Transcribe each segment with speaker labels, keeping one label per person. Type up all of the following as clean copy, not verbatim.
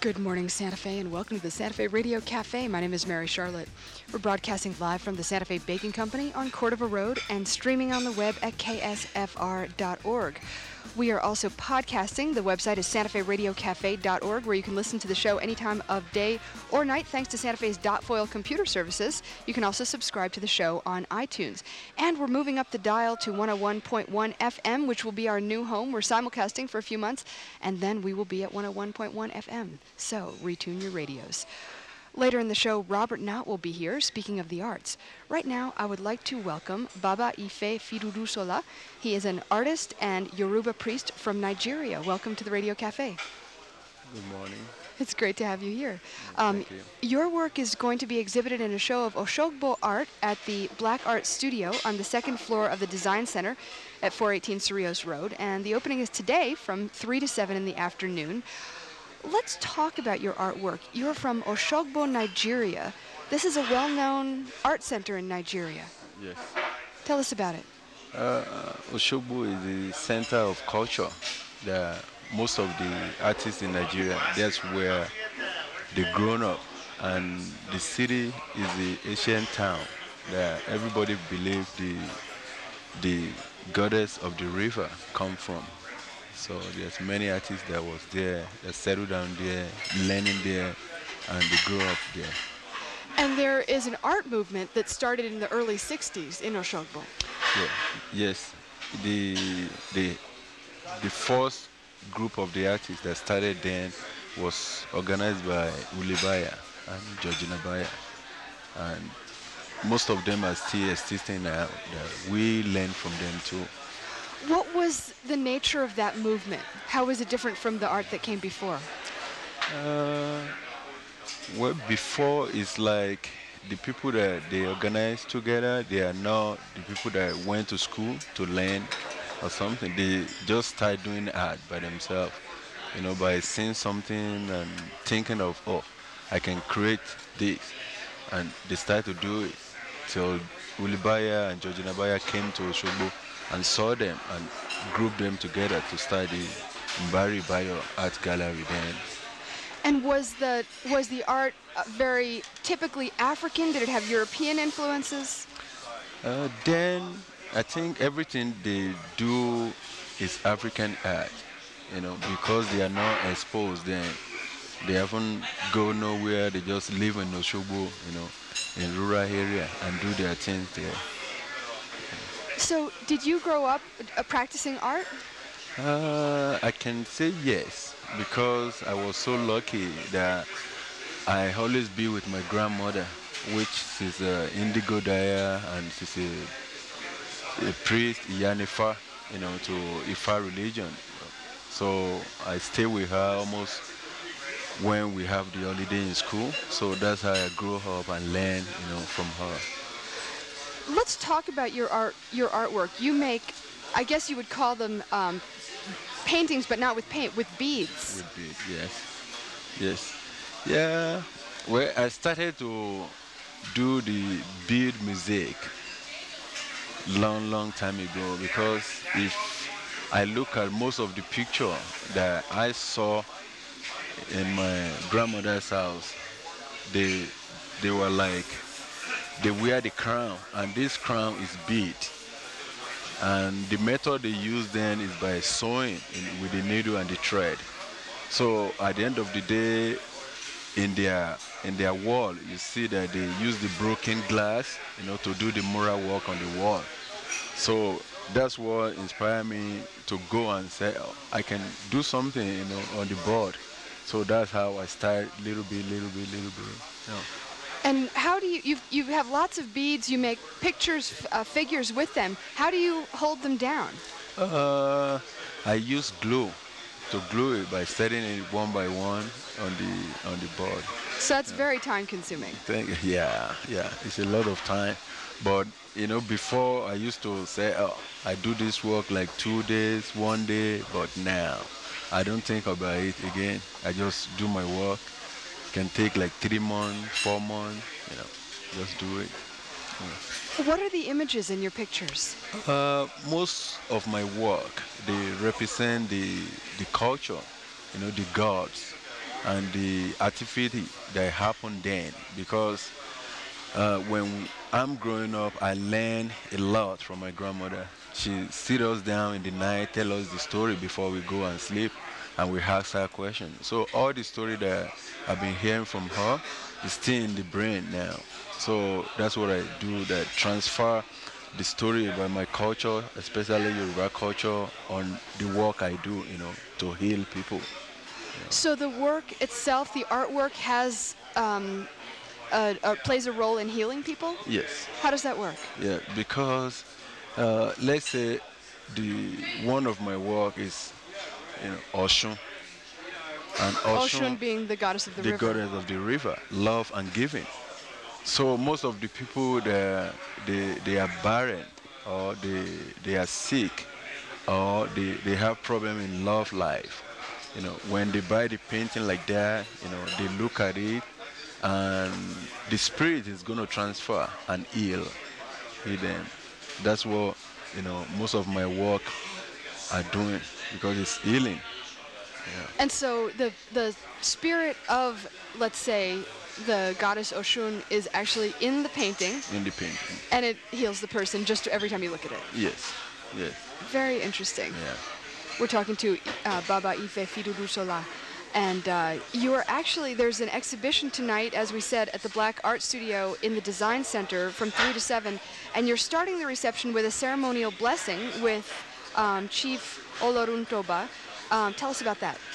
Speaker 1: Good morning, Santa Fe, and welcome to the Santa Fe Radio Cafe. My name is Mary Charlotte. We're broadcasting live from the Santa Fe Baking Company on Cordova Road and streaming on the web at ksfr.org. We are also podcasting. The website is santaferadiocafe.org, where you can listen to the show any time of day or night thanks to Santa Fe's .foil computer services. You can also subscribe to the show on iTunes. And we're moving up the dial to 101.1 FM, which will be our new home. We're simulcasting for a few months, and then we will be at 101.1 FM. So retune your radios. Later in the show, Robert Knott will be here, speaking of the arts. Right now, I would like to welcome Baba Ife Firurusola. He is an artist and Yoruba priest from Nigeria. Welcome to the Radio Cafe.
Speaker 2: Good morning.
Speaker 1: It's great to have you here.
Speaker 2: Thank you.
Speaker 1: Your work is going to be exhibited in a show of Oshogbo art at the Black Art Studio on the second floor of the Design Center at 418 Cerrillos Road. And the opening is today from 3 to 7 in the afternoon. Let's talk about your artwork. You're from Oshogbo, Nigeria. This is a well-known art center in Nigeria.
Speaker 2: Yes.
Speaker 1: Tell us about it.
Speaker 2: Oshogbo is the center of culture. Most of the artists in Nigeria, that's where they grown up. And the city is the ancient town that everybody believes the goddess of the river come from. So there's many artists that was there, that settled down there, learning there, and they grew up there.
Speaker 1: And there is an art movement that started in the early 60s in Oshogbo.
Speaker 2: Yeah. Yes. The first group of the artists that started then was organized by Ulibaya and Georgina Baya. And most of them are still existing now. We learn from them too.
Speaker 1: What was the nature of that movement? How was it different from the art that came before?
Speaker 2: Well, before it's like the people that they organize together, they are not the people that went to school to learn or something. They just start doing art by themselves, by seeing something and thinking of, oh, I can create this. And they start to do it. Till Ulibaya and Georgina Baya came to Oshogbo and saw them and grouped them together to start the Mbari Bayo Art Gallery then.
Speaker 1: And was the art very typically African? Did it have European influences?
Speaker 2: Then I think everything they do is African art, because they are not exposed. Then they haven't go nowhere. They just live in Oshogbo, in rural area and do their things there.
Speaker 1: So, did you grow up practicing art?
Speaker 2: I can say yes, because I was so lucky that I always be with my grandmother, which is Indigo Daya, and she's a priest, Yanifa, to Ifa religion. So I stay with her almost when we have the holiday in school. So that's how I grew up and learned, from her.
Speaker 1: Let's talk about your artwork. You make, I guess you would call them paintings, but not with paint, with beads.
Speaker 2: With beads, yes. Yeah. Well, I started to do the bead music long time ago, because if I look at most of the picture that I saw in my grandmother's house, they were like, they wear the crown, and this crown is bead. And the method they use then is by sewing with the needle and the thread. So at the end of the day, in their wall, you see that they use the broken glass, to do the mural work on the wall. So that's what inspired me to go and say, oh, I can do something, on the board. So that's how I started little bit.
Speaker 1: And how do you have lots of beads, you make pictures, figures with them. How do you hold them down?
Speaker 2: I use glue to glue it by setting it one by one on the board.
Speaker 1: So that's very time consuming.
Speaker 2: Yeah, it's a lot of time. But, before I used to say, oh, I do this work like 2 days, 1 day, but now I don't think about it again. I just do my work. Can take like 3 months, 4 months, just do it. Yeah.
Speaker 1: What are the images in your pictures?
Speaker 2: Most of my work, they represent the culture, the gods, and the activity that happened then. Because when I'm growing up, I learned a lot from my grandmother. She sit us down in the night, tell us the story before we go and sleep, and we ask her questions. So all the story that I've been hearing from her is still in the brain now. So that's what I do, that transfer the story about my culture, especially Yoruba culture, on the work I do, to heal people.
Speaker 1: So the work itself, the artwork, has plays a role in healing people.
Speaker 2: Yes.
Speaker 1: How does that work?
Speaker 2: Yeah, because let's say the one of my work is, Oshun, and
Speaker 1: Oshun
Speaker 2: Oshun,
Speaker 1: being the goddess of the
Speaker 2: the
Speaker 1: river.
Speaker 2: goddess of the river, love and giving. So most of the people that they are barren, or they are sick, or they have problem in love life. When they buy the painting like that, they look at it, and the spirit is going to transfer and heal them. That's what most of my work are doing, because it's healing. Yeah.
Speaker 1: And so the spirit of, let's say, the goddess Oshun is actually in the painting,
Speaker 2: In the painting.
Speaker 1: and it heals the person just every time you look at it.
Speaker 2: Yes. Yes.
Speaker 1: Very interesting.
Speaker 2: Yeah.
Speaker 1: We're talking to Baba Ife Fidudusola. And you are actually, there's an exhibition tonight, as we said, at the Black Art Studio in the Design Center from 3 to 7. And you're starting the reception with a ceremonial blessing with Chief Olorun Toba. Tell us about that.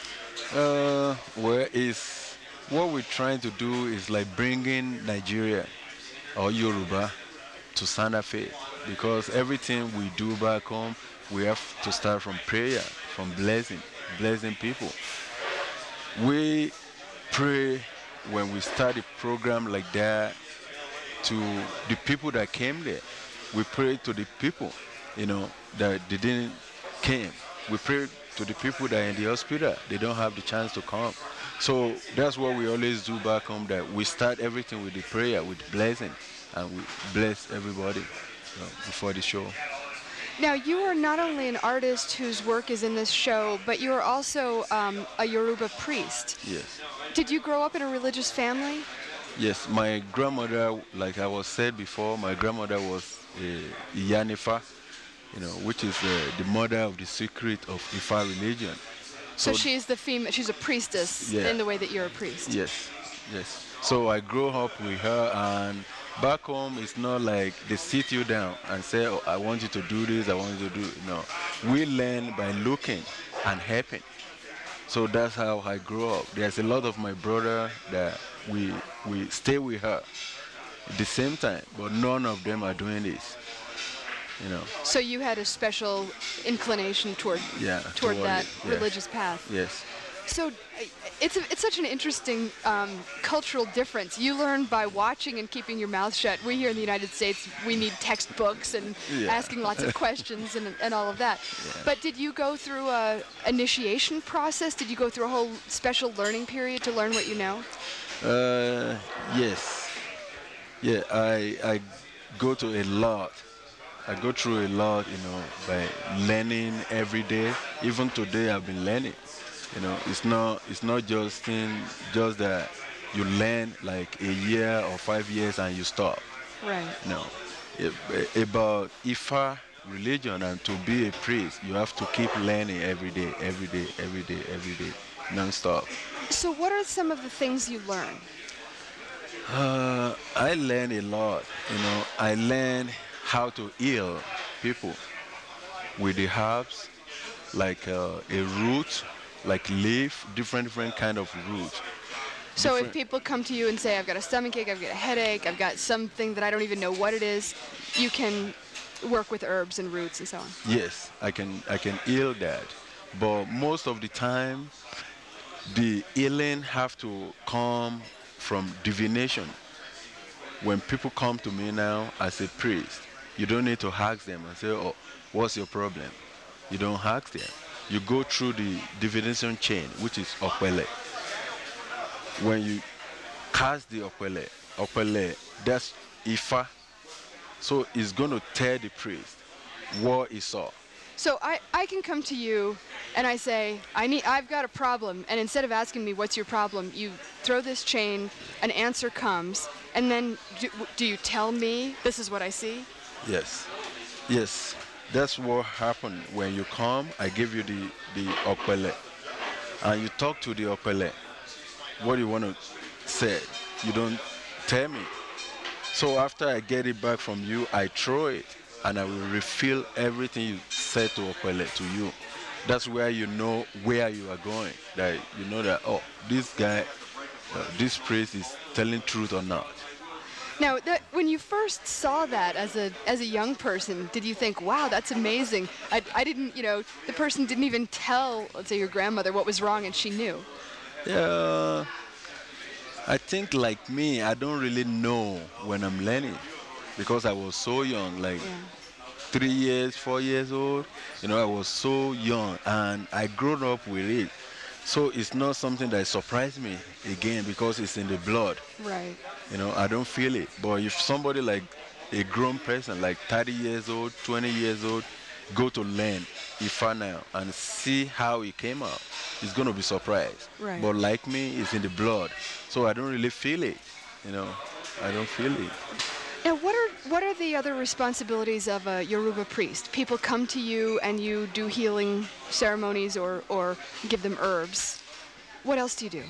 Speaker 2: What we're trying to do is like bringing Nigeria or Yoruba to Santa Fe, because everything we do back home, we have to start from prayer, from blessing people. We pray when we start a program like that to the people that came there. We pray to the people, that they didn't came. We pray to the people that are in the hospital. They don't have the chance to come. So that's what we always do back home, that we start everything with the prayer, with blessing, and we bless everybody before the show.
Speaker 1: Now, you are not only an artist whose work is in this show, but you are also a Yoruba priest.
Speaker 2: Yes.
Speaker 1: Did you grow up in a religious family?
Speaker 2: Yes, my grandmother, like I was said before, my grandmother was Iyanifa, which is the mother of the secret of Ifa religion.
Speaker 1: So she's the female. She's a priestess,
Speaker 2: Yeah.
Speaker 1: in the way that you're a priest.
Speaker 2: Yes, yes. So I grew up with her, and back home it's not like they sit you down and say, "Oh, I want you to do this, I want you to do it." No, we learn by looking and helping. So that's how I grew up. There's a lot of my brother that we stay with her at the same time, but none of them are doing this.
Speaker 1: So you had a special inclination toward
Speaker 2: toward
Speaker 1: that
Speaker 2: it, yeah.
Speaker 1: religious path.
Speaker 2: Yes.
Speaker 1: So it's such an interesting cultural difference. You learn by watching and keeping your mouth shut. We here in the United States, we need textbooks and
Speaker 2: Yeah.
Speaker 1: asking lots of questions and all of that.
Speaker 2: Yeah.
Speaker 1: But did you go through a initiation process? Did you go through a whole special learning period to learn what you know?
Speaker 2: Yes. Yeah, I go to a lot. I go through a lot, by learning every day. Even today, I've been learning. It's not just that you learn like a year or 5 years and you stop.
Speaker 1: Right.
Speaker 2: No. About Ifa religion, and to be a priest, you have to keep learning every day, non-stop.
Speaker 1: So what are some of the things you learn?
Speaker 2: I learn a lot. I learn how to heal people with the herbs, like a root, like leaf, different kind of roots.
Speaker 1: So if people come to you and say, I've got a stomachache, I've got a headache, I've got something that I don't even know what it is, you can work with herbs and roots and so on.
Speaker 2: Yes, I can heal that. But most of the time, the healing have to come from divination. When people come to me now as a priest, you don't need to ask them and say, "Oh, what's your problem?" You don't ask them. You go through the divination chain, which is Okwele. When you cast the Okwele, that's Ifa. So it's going to tell the priest what he saw.
Speaker 1: So I can come to you and I say, I've got a problem. And instead of asking me, what's your problem, you throw this chain, an answer comes, and then do you tell me, this is what I see?
Speaker 2: Yes. Yes. That's what happened. When you come, I give you the opele. And you talk to the opele. What do you want to say? You don't tell me. So after I get it back from you, I throw it and I will refill everything you said to opele to you. That's where you know where you are going. That you know that, oh, this guy, this priest is telling truth or not.
Speaker 1: Now, when you first saw that as a young person, did you think, wow, that's amazing? I didn't, the person didn't even tell, let's say, your grandmother what was wrong, and she knew.
Speaker 2: Yeah, I think like me, I don't really know when I'm learning because I was so young, like
Speaker 1: Yeah.
Speaker 2: 3 years, 4 years old. I was so young and I grew up with it. So it's not something that surprised me again because it's in the blood.
Speaker 1: Right.
Speaker 2: I don't feel it. But if somebody like a grown person, like 30 years old, 20 years old, go to learn Ifa now and see how it came out, he's going to be surprised.
Speaker 1: Right.
Speaker 2: But like me, it's in the blood. So I don't really feel it. I don't feel it.
Speaker 1: Now, what are the other responsibilities of a Yoruba priest? People come to you and you do healing ceremonies or give them herbs. What else do you do?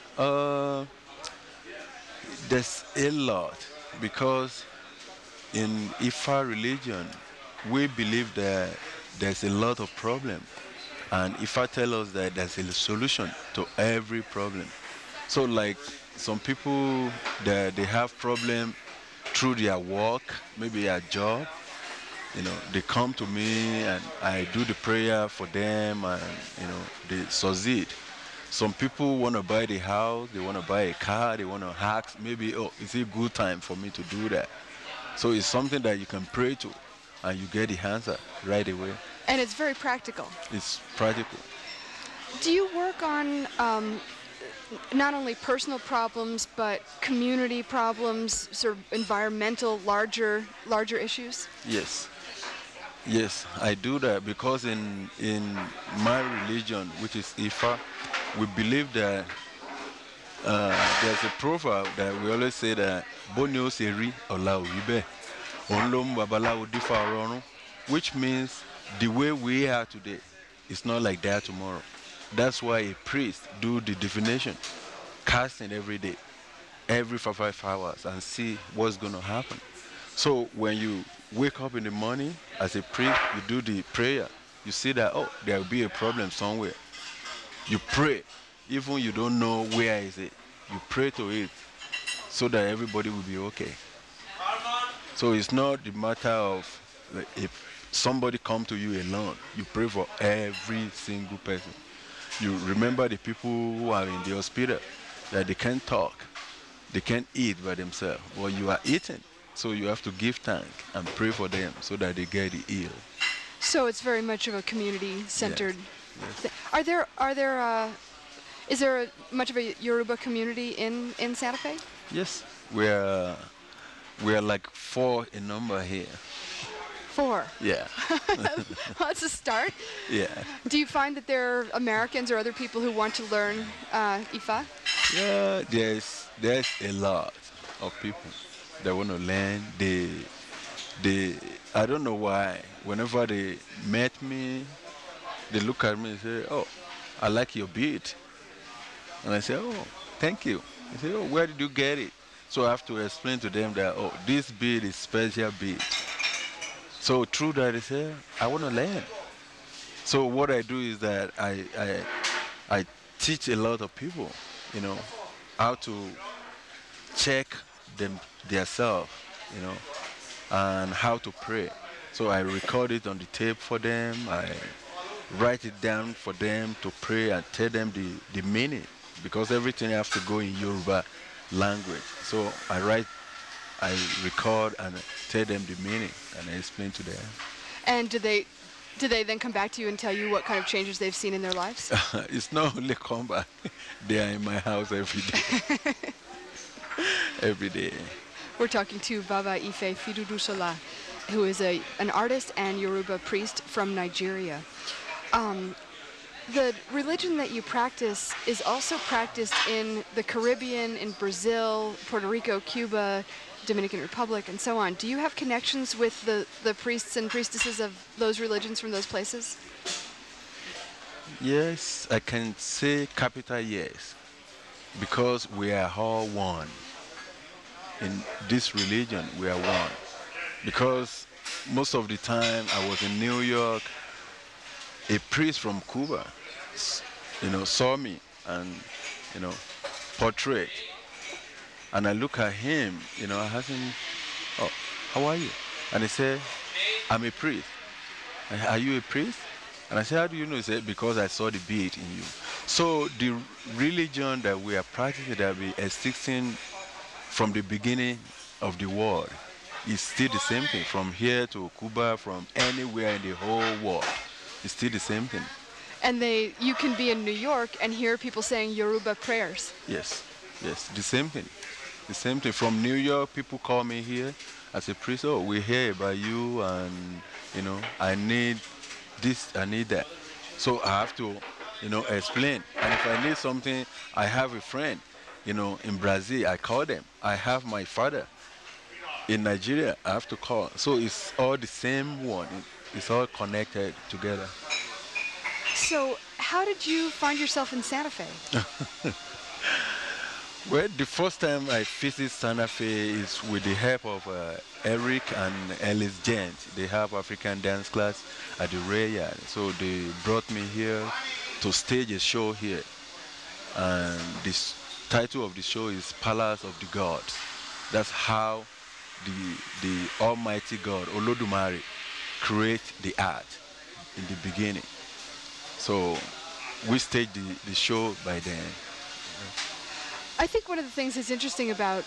Speaker 2: There's a lot because in Ifa religion, we believe that there's a lot of problem, and Ifa tell us that there's a solution to every problem. So, like some people that they have problem through their work, maybe a job, they come to me and I do the prayer for them, and they succeed. Some people want to buy the house, they want to buy a car, they want to ask, maybe, oh, is it a good time for me to do that? So it's something that you can pray to and you get the answer right away.
Speaker 1: And it's very practical.
Speaker 2: It's practical.
Speaker 1: Do you work on not only personal problems, but community problems, sort of environmental, larger issues?
Speaker 2: Yes. Yes, I do that because in my religion, which is Ifa, we believe that there's a proverb that we always say that Bonio Seri Ola Uribe, Onlom Babalawo Difa Oronu, which means the way we are today is not like that tomorrow. That's why a priest do the divination, casting every day, every 5 hours, and see what's going to happen. So when you wake up in the morning as a priest, you do the prayer, you see that, oh, there will be a problem somewhere. You pray, even you don't know where is it. You pray to it so that everybody will be okay. So it's not the matter of if somebody come to you alone. You pray for every single person. You remember the people who are in the hospital, that they can't talk, they can't eat by themselves. Well, you are eating, so you have to give thanks and pray for them so that they get healed.
Speaker 1: So it's very much of a community-centered.
Speaker 2: Yes.
Speaker 1: Is there much of a Yoruba community in Santa Fe?
Speaker 2: Yes, we are like 4 in number here.
Speaker 1: 4.
Speaker 2: Yeah.
Speaker 1: Well, that's a start.
Speaker 2: Yeah.
Speaker 1: Do you find that there are Americans or other people who want to learn Ifa?
Speaker 2: Yeah, there's a lot of people that want to learn. I don't know why. Whenever they met me, they look at me and say, "Oh, I like your beat," and I say, "Oh, thank you." They say, "Oh, where did you get it?" So I have to explain to them that, "Oh, this beat is special beat." So through that, they say, "I want to learn." So what I do is that I teach a lot of people, how to check themselves, and how to pray. So I record it on the tape for them. I write it down for them to pray and tell them the meaning, because everything has to go in Yoruba language. So I record and tell them the meaning and I explain to them.
Speaker 1: And do they then come back to you and tell you what kind of changes they've seen in their lives?
Speaker 2: It's not only come back. They are in my house every day. Every day.
Speaker 1: We're talking to Baba Ife Fidudusola. who is an artist and Yoruba priest from Nigeria. The religion that you practice is also practiced in the Caribbean, in Brazil, Puerto Rico, Cuba, Dominican Republic, and so on. Do you have connections with the priests and priestesses of those religions from those places?
Speaker 2: Yes, I can say capital yes, because we are all one. In this religion, we are one. Because most of the time I was in New York, a priest from Cuba, saw me and, portrait. And I look at him, I ask him, oh, how are you? And he said, I'm a priest. Are you a priest? And I said, how do you know? He said, because I saw the bead in you. So the religion that we are practicing, that we are existing from the beginning of the world, is still the same thing. From here to Cuba, from anywhere in the whole world, it's still the same thing.
Speaker 1: And you can be in New York and hear people saying Yoruba prayers.
Speaker 2: Yes, the same thing. The same thing. From New York, people call me here as a priest. Oh, we hear about you, and I need this, I need that. So I have to, explain. And if I need something, I have a friend, in Brazil. I call them. I have my father in Nigeria. I have to call. So it's all the same one. It's all connected together.
Speaker 1: So how did you find yourself in Santa Fe?
Speaker 2: Well, the first time I visited Santa Fe is with the help of Eric and Ellis Gent. They have African dance class at the Rayard. So they brought me here to stage a show here. And this title of the show is Palace of the Gods. That's how the Almighty God, Olodumare, create the art in the beginning. So we staged the show by then.
Speaker 1: I think one of the things that's interesting about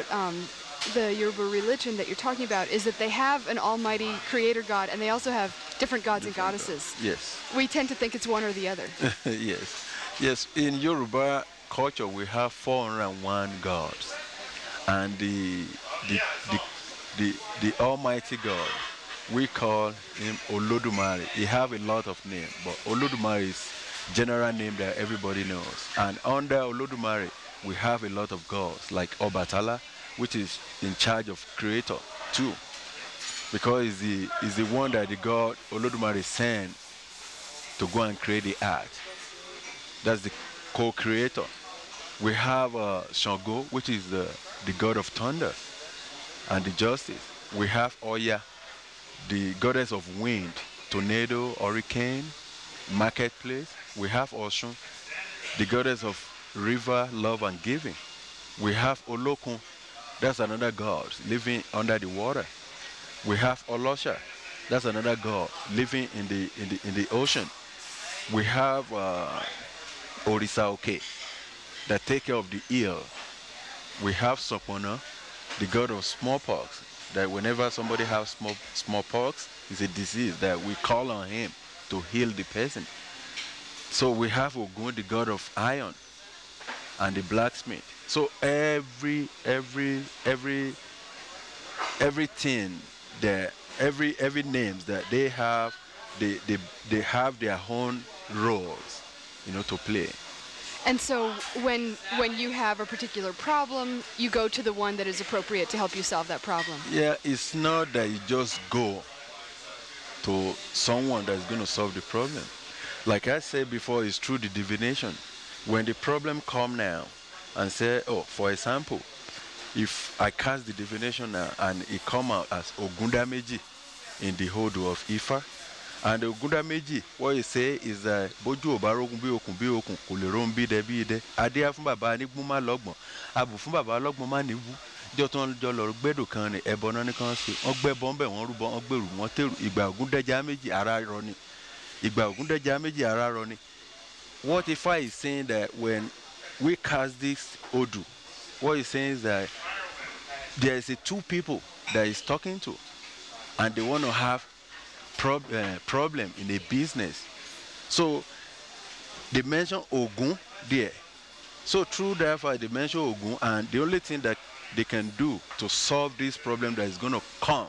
Speaker 1: the Yoruba religion that you're talking about is that they have an almighty creator God, and they also have different gods and goddesses.
Speaker 2: Yes.
Speaker 1: We tend to think it's one or the other.
Speaker 2: Yes. In Yoruba culture, we have 401 gods, and the Almighty God, we call him Olodumare. He have a lot of names, but Olodumare is general name that everybody knows. And under Olodumare, we have a lot of gods, like Obatala, which is in charge of creator too, because he's the one that the god Olodumare sent to go and create the art. That's the co-creator. We have Shango, which is the god of thunder and the justice. We have Oya, the goddess of wind, tornado, hurricane, marketplace. We have Oshun, the goddess of river, love, and giving. We have Olokun, that's another god living under the water. We have Olosha, that's another god living in the ocean. We have Orisa Oke, that take care of the eel. We have Sopona, the god of smallpox, that whenever somebody has smallpox, it's a disease that we call on him to heal the person. So we have Ogun, the god of iron and the blacksmith. So everything that every names that they have, they have their own roles, to play.
Speaker 1: And so when you have a particular problem, you go to the one that is appropriate to help you solve that problem.
Speaker 2: Yeah, it's not that you just go to someone that's going to solve the problem. Like I said before, it's through the divination. When the problem come now and say, oh, for example, if I cast the divination now and it come out as Ogundameji in the Hodo of Ifa, and Ogundameji, what you say is that Boju Obarogun bi okun kuleron bi de Adea fun baba ni gbuma logbon abu fun baba logbon ma nibu jo ton jo lo gbedo kan ni ebo na ni kan se won gbebon be won rubo won gberu won teru igba Ogundeja meji ara ro ni igba Ogundeja meji ara ro ni. What if I is saying that when we cast this Odu, what he's saying is that there is two people that he's talking to, and they want to have problem in a business. So they mention Ogun there. So through therefore they mention Ogun, and the only thing that they can do to solve this problem that is going to come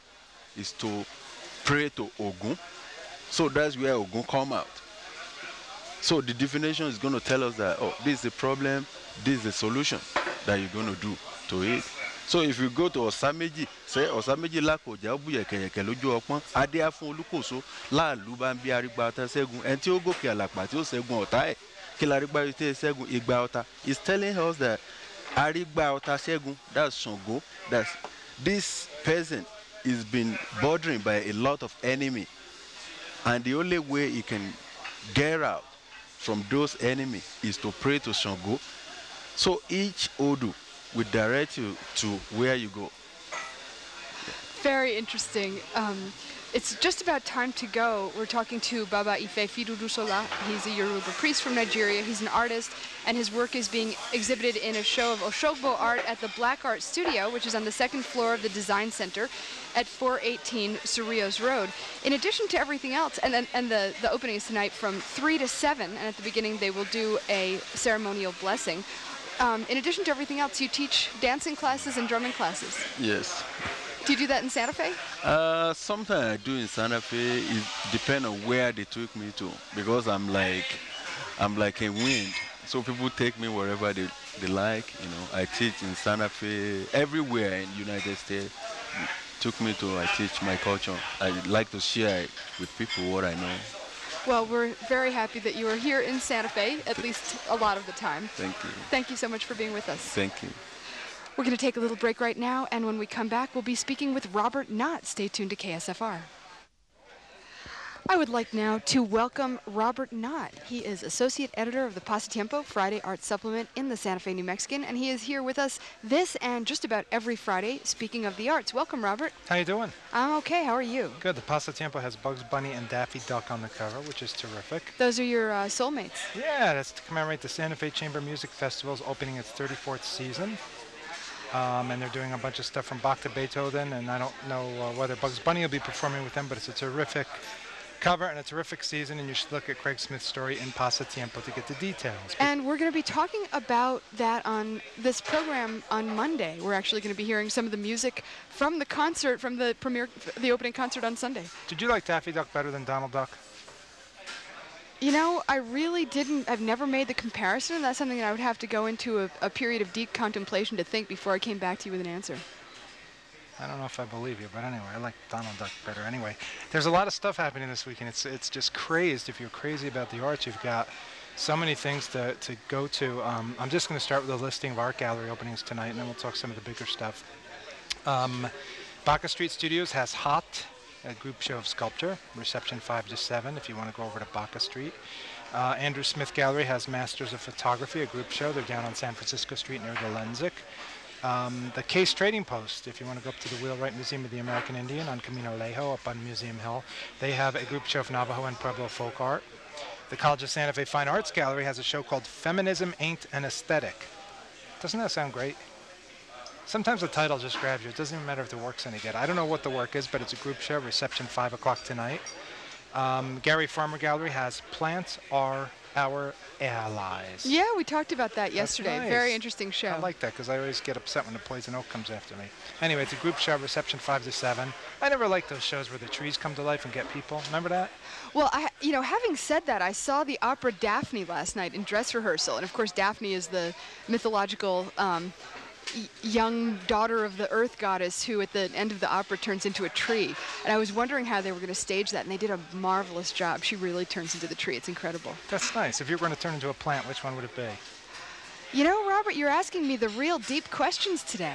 Speaker 2: is to pray to Ogun. So that's where Ogun come out. So the divination is going to tell us that, oh, this is the problem, this is the solution that you're going to do to it. So if you go to Osameji, say Osameji lako jabu yeke lójú ọpọ́n, adé á fún Olúkòso láàlú bá ń bí arígbá ọ̀tá ṣẹ́gun, ẹni tí ó gòkè àlàpà tí ó ṣẹ́gun ọ̀tá ẹ̀, kí lárígbá yìí tí ó ṣẹ́gun igba ọ̀tá. It's telling us that arígbá ọ̀tá ṣẹ́gun, that's Ṣàngó, that this person is been bothering by a lot of enemy, and the only way he can get out from those enemies is to pray to Ṣàngó. So each Odu will direct you to where you go.
Speaker 1: Very interesting. It's just about time to go. We're talking to Baba Ife Fidudusola. He's a Yoruba priest from Nigeria. He's an artist, and his work is being exhibited in a show of Oshogbo art at the Black Art Studio, which is on the second floor of the Design Center at 418 Cerrillos Road. In addition to everything else, and the opening is tonight from 3 to 7, and at the beginning they will do a ceremonial blessing. In addition to everything else, you teach dancing classes and drumming classes.
Speaker 2: Yes.
Speaker 1: Do you do that in Santa Fe?
Speaker 2: Sometimes I do in Santa Fe. It depends on where they took me to, because I'm like a wind. So people take me wherever they like. You know, I teach in Santa Fe, everywhere in United States. Took me to, I teach my culture. I like to share it with people what I know.
Speaker 1: Well, we're very happy that you are here in Santa Fe, at least a lot of the time.
Speaker 2: Thank you.
Speaker 1: Thank you so much for being with us.
Speaker 2: Thank you.
Speaker 1: We're going to take a little break right now, and when we come back, we'll be speaking with Robert Knott. Stay tuned to KSFR. I would like now to welcome Robert Knott. He is Associate Editor of the Pasatiempo Friday Art Supplement in the Santa Fe New Mexican, and he is here with us this and just about every Friday, speaking of the arts. Welcome, Robert.
Speaker 3: How you doing?
Speaker 1: I'm okay. How are you?
Speaker 3: Good. The Pasatiempo has Bugs Bunny and Daffy Duck on the cover, which is terrific.
Speaker 1: Those are your soulmates.
Speaker 3: Yeah, that's to commemorate the Santa Fe Chamber Music Festival's opening its 34th season. And they're doing a bunch of stuff from Bach to Beethoven, and I don't know whether Bugs Bunny will be performing with them, but it's a terrific cover and a terrific season, and you should look at Craig Smith's story in Pasatiempo to get the details.
Speaker 1: And we're going to be talking about that on this program on Monday. We're actually going to be hearing some of the music from the concert, from the the opening concert on Sunday.
Speaker 3: Did you like Daffy Duck better than Donald Duck?
Speaker 1: You know, I really didn't. I've never made the comparison, and that's something that I would have to go into a period of deep contemplation to think before I came back to you with an answer.
Speaker 3: I don't know if I believe you, but anyway, I like Donald Duck better. Anyway, there's a lot of stuff happening this weekend. It's just crazed. If you're crazy about the arts, you've got so many things to go to. I'm just going to start with a listing of art gallery openings tonight, and then we'll talk some of the bigger stuff. Baca Street Studios has Hot, a group show of sculpture, reception 5 to 7 if you want to go over to Baca Street. Andrew Smith Gallery has Masters of Photography, a group show. They're down on San Francisco Street near the Lensic. The Case Trading Post, if you want to go up to the Wheelwright Museum of the American Indian on Camino Alejo up on Museum Hill, they have a group show of Navajo and Pueblo folk art. The College of Santa Fe Fine Arts Gallery has a show called Feminism Ain't an Aesthetic. Doesn't that sound great? Sometimes the title just grabs you. It doesn't even matter if the work's any good. I don't know what the work is, but it's a group show, reception 5 o'clock tonight. Gary Farmer Gallery has Plants Are Our Allies.
Speaker 1: Yeah, we talked about that yesterday.
Speaker 3: Nice.
Speaker 1: Very interesting show.
Speaker 3: I like that because I always get upset when the poison oak comes after me. Anyway, it's a group show, reception 5 to 7. I never liked those shows where the trees come to life and get people. Remember that?
Speaker 1: Well, having said that, I saw the opera Daphne last night in dress rehearsal, and of course Daphne is the mythological young daughter of the earth goddess who at the end of the opera turns into a tree. And I was wondering how they were going to stage that, and they did a marvelous job. She really turns into the tree. It's incredible.
Speaker 3: That's nice. If you were going to turn into a plant, which one would it be?
Speaker 1: You know, Robert, you're asking me the real deep questions today.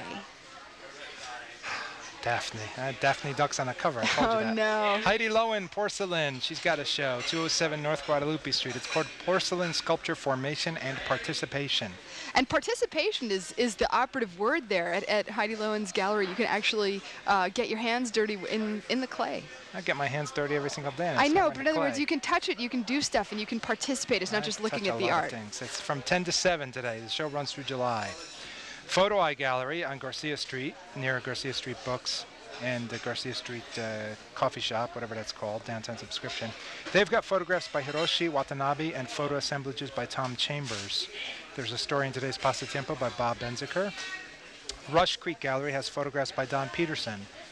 Speaker 3: Daphne. Daphne Duck's on the cover. I told you that.
Speaker 1: Oh, no.
Speaker 3: Heidi Lowen, Porcelain. She's got a show, 207 North Guadalupe Street. It's called Porcelain Sculpture Formation and Participation.
Speaker 1: And participation is the operative word there at Heidi Lowen's gallery. You can actually get your hands dirty in the clay.
Speaker 3: I get my hands dirty every single day.
Speaker 1: I know, but in other words, you can touch it, you can do stuff, and you can participate. It's not just looking at the art.
Speaker 3: It's from 10 to 7 today. The show runs through July. Photo Eye Gallery on Garcia Street, near Garcia Street Books and the Garcia Street coffee shop, whatever that's called, downtown subscription. They've got photographs by Hiroshi Watanabe and photo assemblages by Tom Chambers. There's a story in today's Pasatiempo by Bob Benziker. Rush Creek Gallery has photographs by Don Peterson.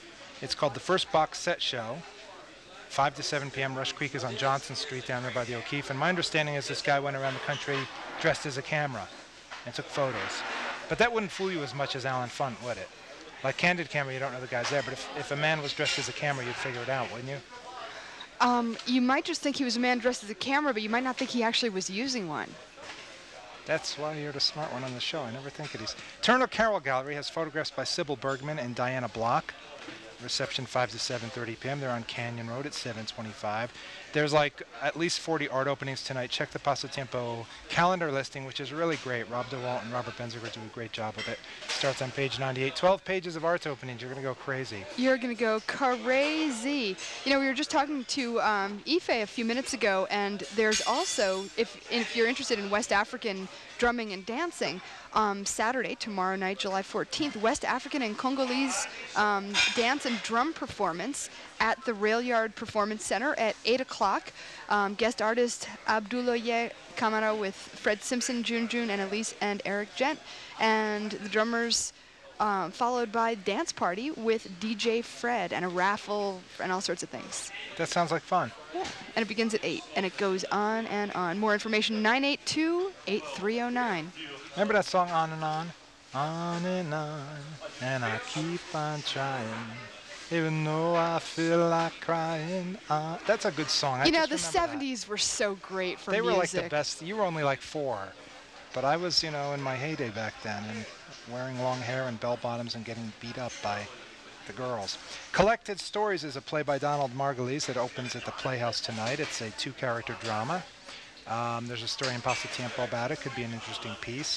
Speaker 3: It's called the First Box Set Show. 5 to 7 p.m. Rush Creek is on Johnson Street down there by the O'Keefe. And my understanding is this guy went around the country dressed as a camera and took photos. But that wouldn't fool you as much as Alan Funt, would it? Like Candid Camera, you don't know the guy's there. But if a man was dressed as a camera, you'd figure it out, wouldn't you?
Speaker 1: You might just think he was a man dressed as a camera, but you might not think he actually was using one.
Speaker 3: That's why you're the smart one on the show. I never think of these. Turner Carroll Gallery has photographs by Sybil Bergman and Diana Block. Reception 5 to 7:30 p.m. They're on Canyon Road at 7:25. There's like at least 40 art openings tonight. Check the Pasatiempo calendar listing, which is really great. Rob DeWalt and Robert Benziger do a great job with it. Starts on page 98. 12 pages of art openings. You're going to go crazy.
Speaker 1: You're going to go crazy. You know, we were just talking to Ife a few minutes ago, and there's also, if you're interested in West African drumming and dancing, Saturday, tomorrow night, July 14th, West African and Congolese dance and drum performance at the Rail Yard Performance Center at 8 o'clock. Guest artist Abdoulaye Kamara with Fred Simpson, June, and Elise and Eric Gent. And the drummers followed by dance party with DJ Fred and a raffle and all sorts of things.
Speaker 3: That sounds like fun.
Speaker 1: Yeah, and it begins at 8, and it goes on and on. More information, 982-8309.
Speaker 3: Remember that song, On and On? On, and I keep on trying, even though I feel like crying. That's a good song.
Speaker 1: You know, the 70s were so great for music.
Speaker 3: They were like the best. You were only like 4, but I was, you know, in my heyday back then, and wearing long hair and bell-bottoms and getting beat up by the girls. Collected Stories is a play by Donald Margulies that opens at the Playhouse tonight. It's a 2-character drama. There's a story in Pasatiempo about it. Could be an interesting piece.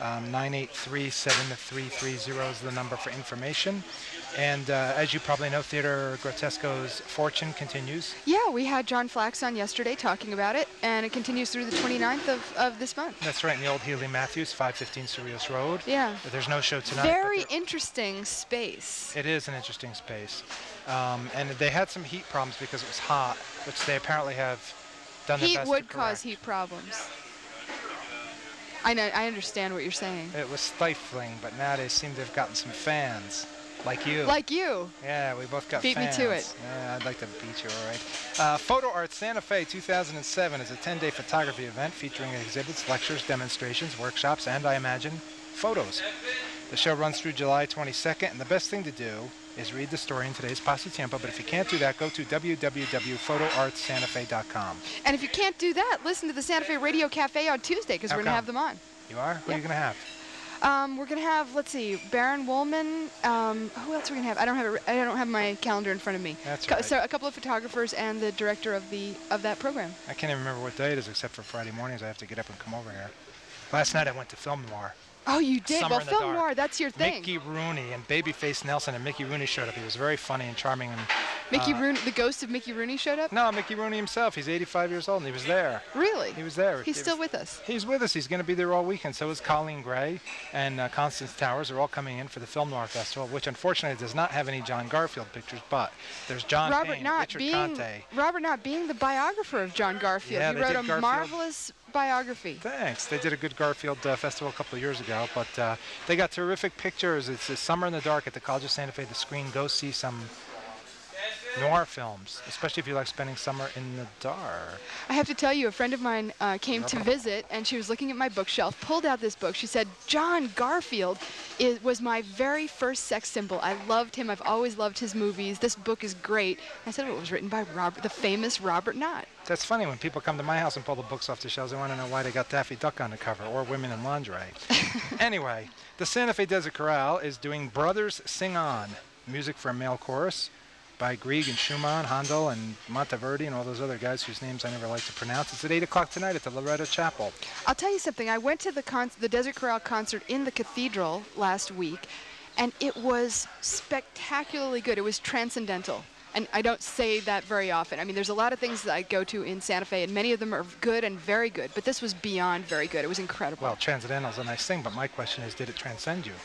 Speaker 3: 983-7330 is the number for information. And as you probably know, Theater Grotesco's fortune continues.
Speaker 1: Yeah, we had John Flax on yesterday talking about it, and it continues through the 29th of this month.
Speaker 3: That's right, in the old Healy Matthews, 515 Cerritos Road.
Speaker 1: Yeah.
Speaker 3: There's no show tonight.
Speaker 1: Very interesting space.
Speaker 3: It is an interesting space. And they had some heat problems because it was hot, which they apparently have done their best to correct.
Speaker 1: Heat would cause heat problems. I know. I understand what you're saying.
Speaker 3: It was stifling, but now they seem to have gotten some fans, like you.
Speaker 1: Like you.
Speaker 3: Yeah, we both got
Speaker 1: beat
Speaker 3: fans.
Speaker 1: Beat me to it.
Speaker 3: Yeah, I'd like to beat you, all right. Photo Art Santa Fe 2007 is a 10-day photography event featuring exhibits, lectures, demonstrations, workshops, and, I imagine, photos. The show runs through July 22nd, and the best thing to do is read the story in today's Pasatiempo, but if you can't do that, go to www.photoartsantafe.com.
Speaker 1: And if you can't do that, listen to the Santa Fe Radio Cafe on Tuesday, because we're going to have them on.
Speaker 3: You are? Who are you going to have?
Speaker 1: We're going to have, let's see, Baron Woolman. Who else are we going to have? I don't have my calendar in front of me.
Speaker 3: That's right.
Speaker 1: So a couple of photographers and the director of that program.
Speaker 3: I can't even remember what day it is, except for Friday mornings. I have to get up and come over here. Last night I went to Film Noir.
Speaker 1: Oh, you did?
Speaker 3: Summer
Speaker 1: Well, Film Noir, that's your thing.
Speaker 3: Mickey Rooney and Babyface Nelson and Mickey Rooney showed up. He was very funny and charming. And
Speaker 1: Mickey Rooney, the ghost of Mickey Rooney showed up?
Speaker 3: No, Mickey Rooney himself. He's 85 years old and he was there.
Speaker 1: Really?
Speaker 3: He was there.
Speaker 1: He's still with us.
Speaker 3: He's with us. He's going to be there all weekend. So is Colleen Gray and Constance Towers. They're all coming in for the Film Noir Festival, which unfortunately does not have any John Garfield pictures, but there's John Payne, Richard Conte.
Speaker 1: Robert Knott being the biographer of John Garfield.
Speaker 3: Yeah,
Speaker 1: he wrote a marvelous biography.
Speaker 3: Thanks. They did a good Garfield festival a couple of years ago, but they got terrific pictures. It's Summer in the Dark at the College of Santa Fe, the screen. Go see some noir films, especially if you like spending summer in the dark.
Speaker 1: I have to tell you, a friend of mine came to visit, and she was looking at my bookshelf, pulled out this book. She said, John Garfield was my very first sex symbol. I loved him. I've always loved his movies. This book is great. I said, well, it was written by the famous Robert Knott.
Speaker 3: That's funny. When people come to my house and pull the books off the shelves, they want to know why they got Daffy Duck on the cover or Women in Lingerie. Anyway, the Santa Fe Desert Chorale is doing Brothers Sing On, music for a male chorus by Grieg and Schumann, Handel, and Monteverdi, and all those other guys whose names I never like to pronounce. It's at 8 o'clock tonight at the Loretto Chapel.
Speaker 1: I'll tell you something. I went to the Desert Chorale concert in the cathedral last week, and it was spectacularly good. It was transcendental. And I don't say that very often. I mean, there's a lot of things that I go to in Santa Fe, and many of them are good and very good, but this was beyond very good. It was incredible.
Speaker 3: Well, transcendental is a nice thing, but my question is, did it transcend you?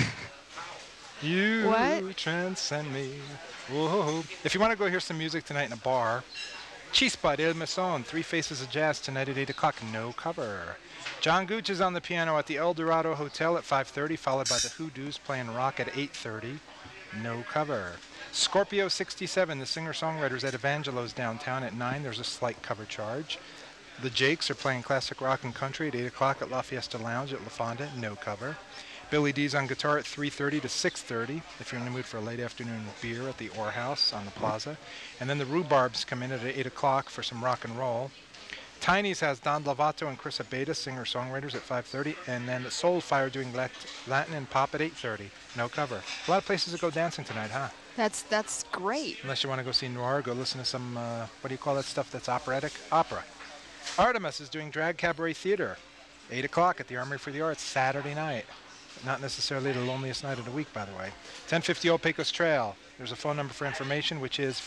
Speaker 3: You transcend me. Whoa. If you want to go hear some music tonight in a bar, Chispa del Mason, Three Faces of Jazz tonight at 8 o'clock, no cover. John Gooch is on the piano at the El Dorado Hotel at 5:30, followed by the Hoodoos playing rock at 8:30, no cover. Scorpio 67, the singer-songwriters at Evangelo's downtown at 9. There's a slight cover charge. The Jakes are playing classic rock and country at 8 o'clock at La Fiesta Lounge at La Fonda, no cover. Billy D's on guitar at 3:30 to 6:30, if you're in the mood for a late afternoon beer at the Orr House on the plaza. And then the Rhubarbs come in at 8 o'clock for some rock and roll. Tiny's has Don Lavato and Chris Abeda, singer-songwriters, at 5:30. And then Soulfire doing Latin and pop at 8:30, no cover. A lot of places to go dancing tonight, huh?
Speaker 1: That's great.
Speaker 3: Unless you want to go see Noir, go listen to some, what do you call that stuff that's operatic? Opera. Artemis is doing Drag Cabaret Theater, 8 o'clock at the Armory for the Arts, Saturday night. Not necessarily the loneliest night of the week, by the way. 1050 Old Pecos Trail. There's a phone number for information, which is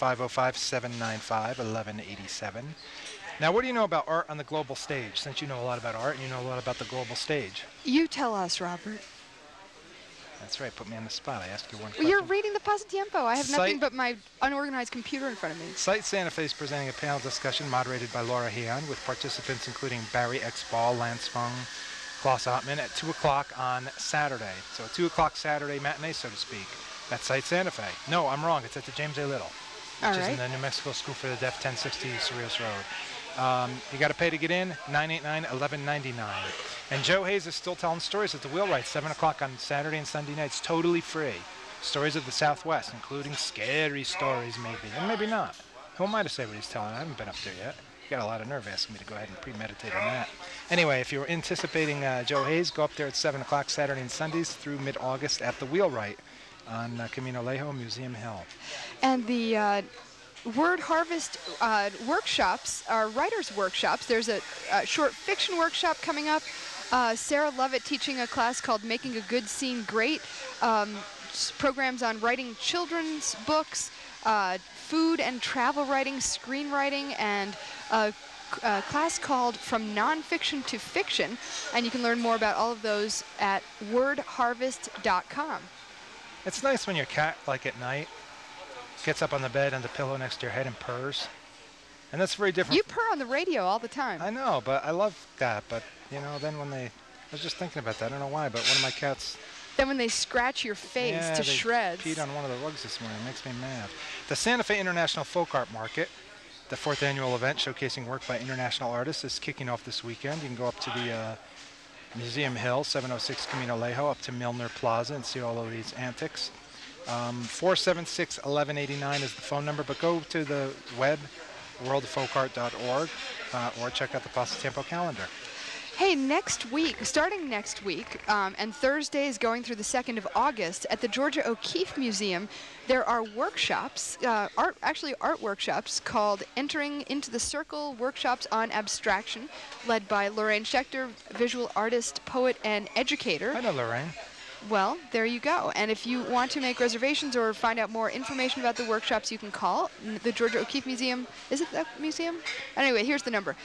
Speaker 3: 505-795-1187. Now, what do you know about art on the global stage? Since you know a lot about art and you know a lot about the global stage.
Speaker 1: You tell us, Robert.
Speaker 3: That's right. Put me on the spot. I asked you one
Speaker 1: Well,
Speaker 3: question.
Speaker 1: you're reading the Pasatiempo. I have nothing
Speaker 3: Site-
Speaker 1: but my unorganized computer in front of me.
Speaker 3: Site Santa Fe is presenting a panel discussion moderated by Laura Heon with participants including Barry X. Ball, Lance Fung, Klaus Ottman at 2 o'clock on Saturday. So a 2 o'clock Saturday matinee, so to speak, at Site Santa Fe. No, I'm wrong. It's at the James A. Little,
Speaker 1: All
Speaker 3: which is
Speaker 1: right.
Speaker 3: in the New Mexico School for the Deaf, 1060 Cerritos Road. You got to pay to get in, $989-$1199. And Joe Hayes is still telling stories at the Wheelwright, 7 o'clock on Saturday and Sunday nights, totally free. Stories of the Southwest, including scary stories maybe, and maybe not. Who am I to say what he's telling? I haven't been up there yet. Got a lot of nerve asking me to go ahead and premeditate on that. Anyway, if you're anticipating Joe Hayes, go up there at 7 o'clock Saturday and Sundays through mid-August at the Wheelwright on Camino Lejo, Museum Hill.
Speaker 1: And the Word Harvest workshops are writers' workshops. There's a short fiction workshop coming up. Sarah Lovett teaching a class called Making a Good Scene Great. Programs on writing children's books, food and travel writing, screenwriting, and a class called From Nonfiction to Fiction. And you can learn more about all of those at wordharvest.com.
Speaker 3: It's nice when your cat, like at night, gets up on the bed on the pillow next to your head and purrs. And that's very different.
Speaker 1: You purr on the radio all the time.
Speaker 3: I know, but I love that. But, you know, then when they... I was just thinking about that. I don't know why, but one of my cats...
Speaker 1: Then when they scratch your face
Speaker 3: yeah,
Speaker 1: to
Speaker 3: they
Speaker 1: shreds.
Speaker 3: peed on one of the rugs this morning. It makes me mad. The Santa Fe International Folk Art Market, the 4th annual event showcasing work by international artists, is kicking off this weekend. You can go up to the Museum Hill, 706 Camino Lejo, up to Milner Plaza and see all of these antics. 476-1189 is the phone number, but go to the web, worldoffolkart.org, or check out the Pasatiempo calendar.
Speaker 1: Hey, next week, starting next week, and Thursdays going through the 2nd of August, at the Georgia O'Keeffe Museum, there are workshops, art workshops called Entering into the Circle Workshops on Abstraction, led by Lorraine Schechter, visual artist, poet, and educator.
Speaker 3: I know Lorraine.
Speaker 1: Well, there you go. And if you want to make reservations or find out more information about the workshops, you can call the Georgia O'Keeffe Museum. Is it that museum? Anyway, here's the number,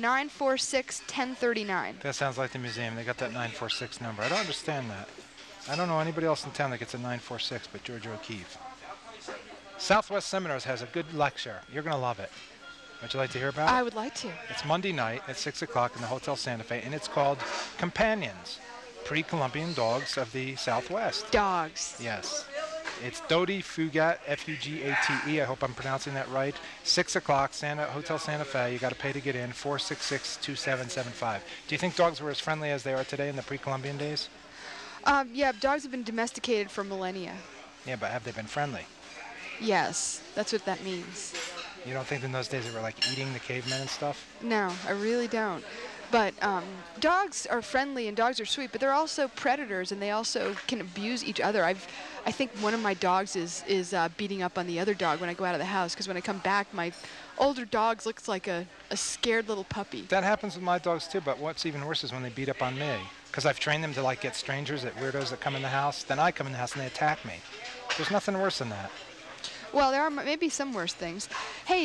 Speaker 1: 946-1039.
Speaker 3: That sounds like the museum. They got that 946 number. I don't understand that. I don't know anybody else in town that gets a 946 but Georgia O'Keeffe. Southwest Seminars has a good lecture. You're going to love it. Would you like to hear about it?
Speaker 1: I would like to.
Speaker 3: It's Monday night at 6 o'clock in the Hotel Santa Fe, and it's called Companions, Pre-Columbian Dogs of the Southwest.
Speaker 1: Dogs.
Speaker 3: Yes. It's Dodi Fugat, F-U-G-A-T-E. I hope I'm pronouncing that right. 6 o'clock, Hotel Santa Fe. You got to pay to get in, 466-2775. Do you think dogs were as friendly as they are today in the pre-Columbian days?
Speaker 1: Yeah, dogs have been domesticated for millennia.
Speaker 3: Yeah, but have they been friendly?
Speaker 1: Yes, that's what that means.
Speaker 3: You don't think in those days they were like eating the cavemen and stuff?
Speaker 1: No, I really don't. But dogs are friendly and dogs are sweet, but they're also predators and they also can abuse each other. I think one of my dogs is beating up on the other dog when I go out of the house, because when I come back, my older dog looks like a scared little puppy.
Speaker 3: That happens with my dogs too, but what's even worse is when they beat up on me. Because I've trained them to like get strangers, at weirdos that come in the house. Then I come in the house and they attack me. There's nothing worse than that.
Speaker 1: Well, there are maybe some worse things. Hey,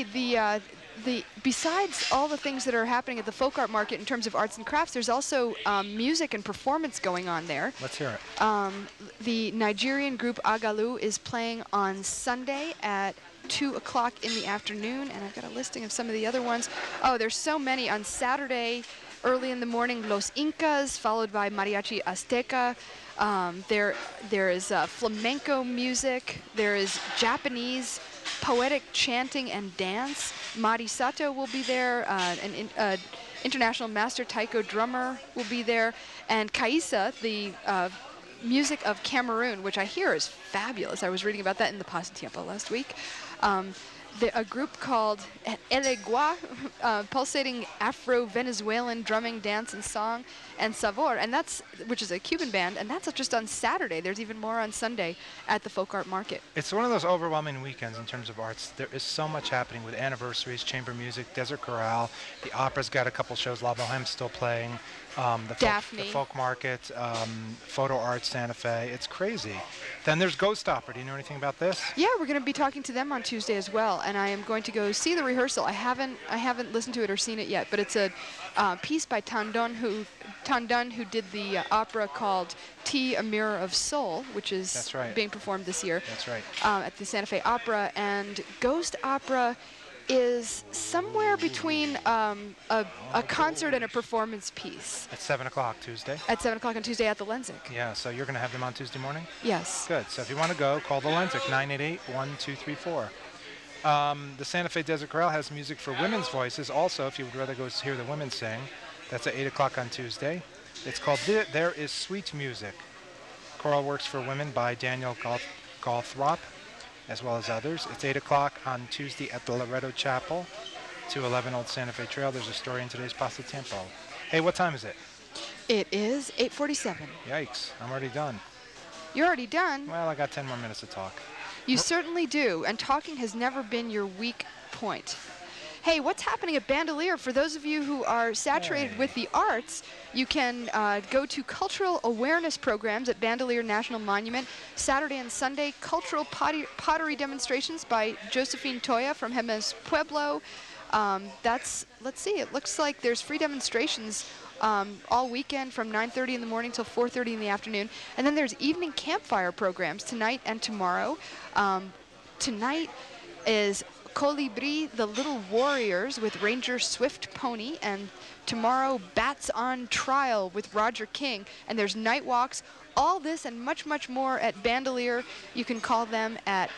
Speaker 1: besides all the things that are happening at the folk art market in terms of arts and crafts, there's also music and performance going on there.
Speaker 3: Let's hear it.
Speaker 1: The Nigerian group Agalu is playing on Sunday at 2 o'clock in the afternoon, and I've got a listing of some of the other ones. Oh, there's so many. On Saturday, early in the morning, Los Incas, followed by Mariachi Azteca. There is flamenco music. There is Japanese poetic chanting and dance. Mari Sato will be there. An international master taiko drummer will be there. And Kaisa, the music of Cameroon, which I hear is fabulous. I was reading about that in the Pasatiempo last week. A group called El Egua, pulsating Afro-Venezuelan drumming, dance, and song, and Sabor, which is a Cuban band, and that's just on Saturday. There's even more on Sunday at the Folk Art Market.
Speaker 3: It's one of those overwhelming weekends in terms of arts. There is so much happening with anniversaries, chamber music, Desert Chorale. The opera's got a couple shows. La Boheme's still playing. The Folk Market, Photo Art Santa Fe. It's crazy. Then there's Ghost Opera. Do you know anything about this?
Speaker 1: Yeah, we're going to be talking to them on Tuesday as well, and I am going to go see the rehearsal. I haven't listened to it or seen it yet, but it's a piece by Tandon, who did the opera called Tea, a Mirror of Soul, which is being performed this year.
Speaker 3: That's right.
Speaker 1: At the Santa Fe Opera. And Ghost Opera is somewhere between a concert and a performance piece.
Speaker 3: At 7 o'clock Tuesday?
Speaker 1: At 7 o'clock on Tuesday at the Lenzik.
Speaker 3: Yeah, so you're going to have them on Tuesday morning?
Speaker 1: Yes.
Speaker 3: Good. So if you want to go, call the Lenzik, 988-1234. The Santa Fe Desert Chorale has music for women's voices. Also, if you would rather go hear the women sing, that's at 8 o'clock on Tuesday. It's called There Is Sweet Music. Choral works for women by Daniel Gawthrop, as well as others. It's 8 o'clock on Tuesday at the Loretto Chapel, 211 Old Santa Fe Trail. There's a story in today's Pasatiempo. Hey, what time is it?
Speaker 1: It is 8:47.
Speaker 3: Yikes, I'm already done.
Speaker 1: You're already done?
Speaker 3: Well, I got 10 more minutes to talk.
Speaker 1: You certainly do, and talking has never been your weak point. Hey, what's happening at Bandelier? For those of you who are saturated with the arts, you can go to cultural awareness programs at Bandelier National Monument. Saturday and Sunday, cultural pottery demonstrations by Josephine Toya from Jemez Pueblo. Let's see, it looks like there's free demonstrations all weekend from 9:30 in the morning till 4:30 in the afternoon. And then there's evening campfire programs tonight and tomorrow. Tonight is Colibri, the Little Warriors with Ranger Swift Pony, and tomorrow Bats on Trial with Roger King. And there's night walks. All this and much, much more at Bandelier. You can call them at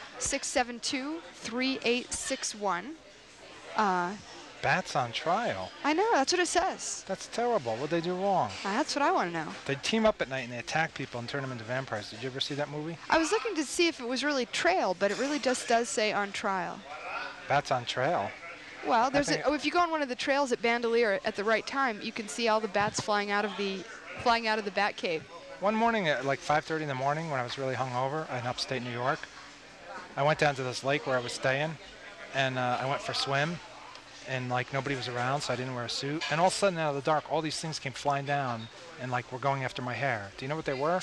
Speaker 1: 672-3861.
Speaker 3: Bats on Trial?
Speaker 1: I know, that's what it says.
Speaker 3: That's terrible. What'd they do wrong?
Speaker 1: That's what I want to know.
Speaker 3: They team up at night and they attack people and turn them into vampires. Did you ever see that movie?
Speaker 1: I was looking to see if it was really trail, but it really just does say on trial.
Speaker 3: Bats on Trail?
Speaker 1: Well, if you go on one of the trails at Bandelier at the right time, you can see all the bats flying out of the bat cave.
Speaker 3: One morning at like 5:30 in the morning when I was really hungover in upstate New York, I went down to this lake where I was staying, and I went for a swim, and like nobody was around, so I didn't wear a suit. And all of a sudden, out of the dark, all these things came flying down, and like were going after my hair. Do you know what they were?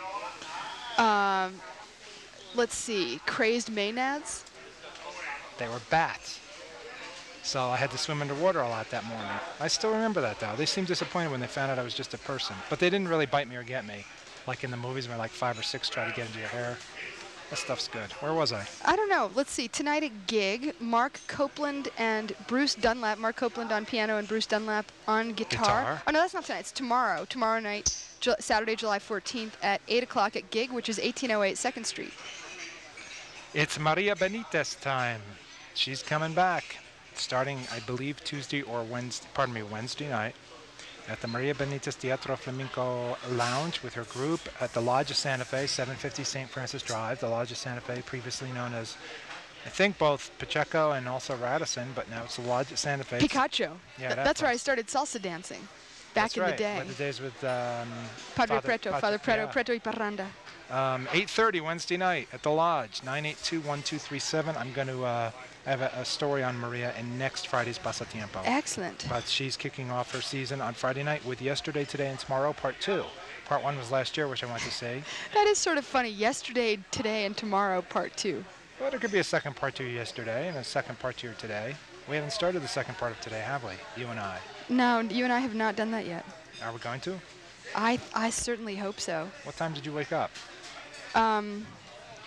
Speaker 1: Let's see, crazed maenads?
Speaker 3: They were bats. So I had to swim underwater a lot that morning. I still remember that, though. They seemed disappointed when they found out I was just a person. But they didn't really bite me or get me, like in the movies where like 5 or 6 try to get into your hair. That stuff's good. Where was I?
Speaker 1: I don't know. Let's see. Tonight at Gig, Mark Copeland and Bruce Dunlap. Mark Copeland on piano and Bruce Dunlap on guitar. Oh, no, that's not tonight. It's tomorrow. Tomorrow night, Saturday, July 14th at 8 o'clock at Gig, which is 1808 2nd Street.
Speaker 3: It's Maria Benitez time. She's coming back, starting, I believe, Tuesday or Wednesday night at the Maria Benitez Teatro Flamenco Lounge with her group at the Lodge of Santa Fe, 750 St. Francis Drive. The Lodge of Santa Fe, previously known as, I think, both Pacheco and also Radisson, but now it's the Lodge of Santa Fe.
Speaker 1: Picacho.
Speaker 3: Yeah,
Speaker 1: that's where I started salsa dancing back in the day.
Speaker 3: With the days with
Speaker 1: Father Preto, Preto y Parranda.
Speaker 3: 8:30 Wednesday night at the Lodge, 982-1237. I'm going to have a story on Maria in next Friday's Pasatiempo.
Speaker 1: Excellent.
Speaker 3: But she's kicking off her season on Friday night with Yesterday, Today, and Tomorrow, Part 2. Part 1 was last year, which I want to say.
Speaker 1: That is sort of funny. Yesterday, Today, and Tomorrow, Part 2.
Speaker 3: Well, there could be a second part to yesterday and a second part to today. We haven't started the second part of today, have we? You and I.
Speaker 1: No, you and I have not done that yet.
Speaker 3: Are we going to?
Speaker 1: I certainly hope so.
Speaker 3: What time did you wake up?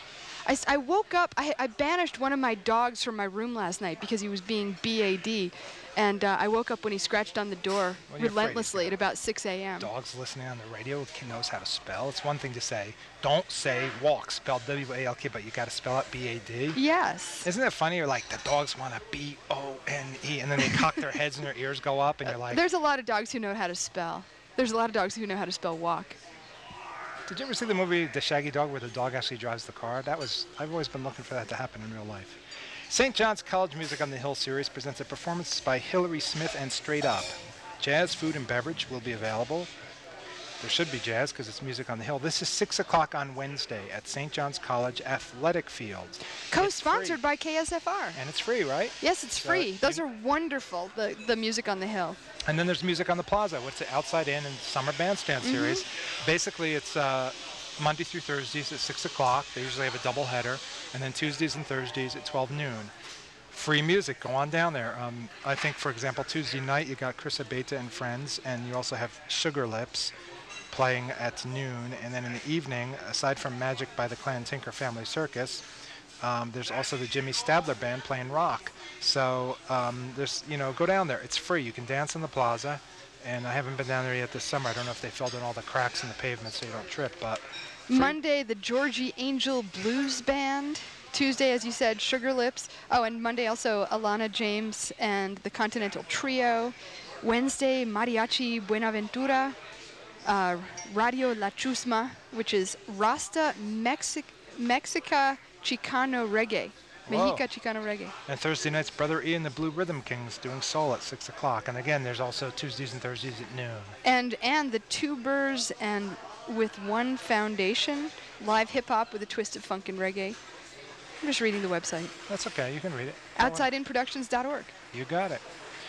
Speaker 1: I woke up, I banished one of my dogs from my room last night because he was being BAD. And I woke up when he scratched on the door
Speaker 3: What are you afraid he's
Speaker 1: relentlessly at
Speaker 3: gonna-
Speaker 1: about 6 a.m.
Speaker 3: Dogs listening on the radio knows how to spell. It's one thing to say, don't say walk, spelled W-A-L-K, but you got to spell it B-A-D.
Speaker 1: Yes.
Speaker 3: Isn't it funny? You're like, the dogs want to B-O-N-E, and then they cock their heads and their ears go up, and you're like...
Speaker 1: There's a lot of dogs who know how to spell. There's a lot of dogs who know how to spell walk.
Speaker 3: Did you ever see the movie The Shaggy Dog where the dog actually drives the car? I've always been looking for that to happen in real life. St. John's College Music on the Hill series presents a performance by Hillary Smith and Straight Up. Jazz, food, and beverage will be available. There should be jazz because it's Music on the Hill. This is 6 o'clock on Wednesday at St. John's College Athletic Fields.
Speaker 1: Co-sponsored by KSFR.
Speaker 3: And it's free, right?
Speaker 1: Yes, it's
Speaker 3: So
Speaker 1: free.
Speaker 3: you-
Speaker 1: Those are wonderful, the Music on the Hill.
Speaker 3: And then there's Music on the Plaza. What's the Outside In and Summer Bandstand series. Basically, it's Monday through Thursdays at 6 o'clock. They usually have a double header. And then Tuesdays and Thursdays at 12 noon. Free music. Go on down there. I think, for example, Tuesday night you got Chris Abeta and Friends. And you also have Sugar Lips playing at noon. And then in the evening, aside from Magic by the Clan Tinker Family Circus, there's also the Jimmy Stabler Band playing rock. So there's, go down there. It's free. You can dance in the plaza. And I haven't been down there yet this summer. I don't know if they filled in all the cracks in the pavement so you don't trip, but free.
Speaker 1: Monday, the Georgie Angel Blues Band. Tuesday, as you said, Sugar Lips. Oh, and Monday also Alana James and the Continental Trio. Wednesday, Mariachi Buenaventura. Radio La Chusma, which is Rasta Mexica Chicano Reggae.
Speaker 3: Whoa.
Speaker 1: Mexica Chicano Reggae.
Speaker 3: And Thursday night's Brother E and the Blue Rhythm Kings doing soul at 6 o'clock. And again, there's also Tuesdays and Thursdays at noon.
Speaker 1: And the Tubers and with One Foundation, live hip-hop with a twist of funk and reggae. I'm just reading the website.
Speaker 3: That's okay. You can read it. Don't worry.
Speaker 1: OutsideInProductions.org.
Speaker 3: You got it.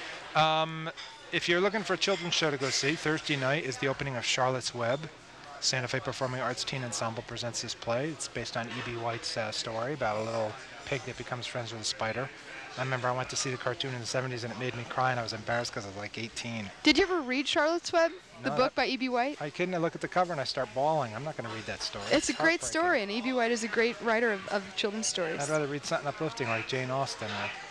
Speaker 3: If you're looking for a children's show to go see, Thursday night is the opening of Charlotte's Web. Santa Fe Performing Arts Teen Ensemble presents this play. It's based on E.B. White's story about a little pig that becomes friends with a spider. I remember I went to see the cartoon in the 70s and it made me cry and I was embarrassed because I was like 18.
Speaker 1: Did you ever read Charlotte's Web, the
Speaker 3: No,
Speaker 1: book by E.B. White?
Speaker 3: I kidding? I look at the cover and I start bawling. I'm not going to read that story.
Speaker 1: It's a great
Speaker 3: heartbreaking.
Speaker 1: story, and E.B. White is a great writer of children's stories.
Speaker 3: I'd rather read something uplifting like Jane Austen.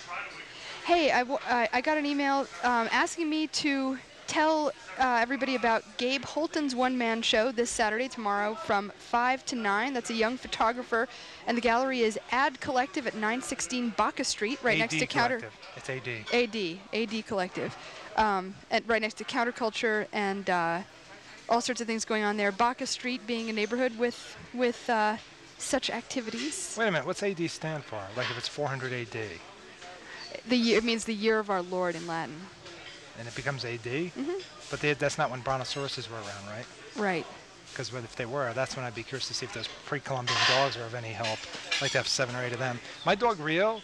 Speaker 1: Hey, I got an email asking me to tell everybody about Gabe Holton's one-man show this Saturday, tomorrow, from 5 to 9. That's a young photographer, and the gallery is Ad Collective at 916 Baca Street, right next to Counter.
Speaker 3: It's AD.
Speaker 1: AD Collective, right next to Counterculture, and all sorts of things going on there. Baca Street being a neighborhood with such activities.
Speaker 3: Wait a minute. What's AD stand for? Like if it's 400 AD
Speaker 1: The year, it means the year of our Lord in Latin.
Speaker 3: and it becomes AD? But that's not when brontosauruses were around, right?
Speaker 1: Right.
Speaker 3: Because if they were, that's when I'd be curious to see if those pre-Columbian dogs are of any help. I'd like to have 7 or 8 of them. My dog Rio,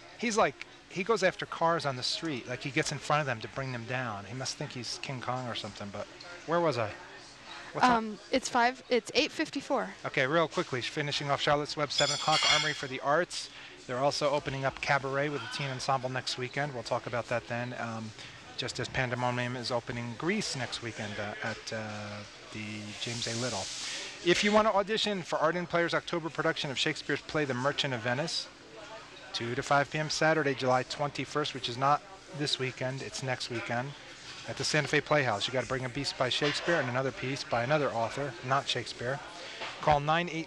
Speaker 3: he goes after cars on the street. Like he gets in front of them to bring them down. He must think he's King Kong or something. But where was I? What time?
Speaker 1: It's 8:54.
Speaker 3: Okay, real quickly, finishing off Charlotte's Web, 7 o'clock, Armory for the Arts. They're also opening up Cabaret with a teen ensemble next weekend. We'll talk about that then. Just as Pandemonium is opening Greece next weekend at the James A. Little. If you want to audition for Art and Players' October production of Shakespeare's play The Merchant of Venice, 2 to 5 p.m. Saturday, July 21st, which is not this weekend, it's next weekend, at the Santa Fe Playhouse. You got to bring a piece by Shakespeare and another piece by another author, not Shakespeare. Call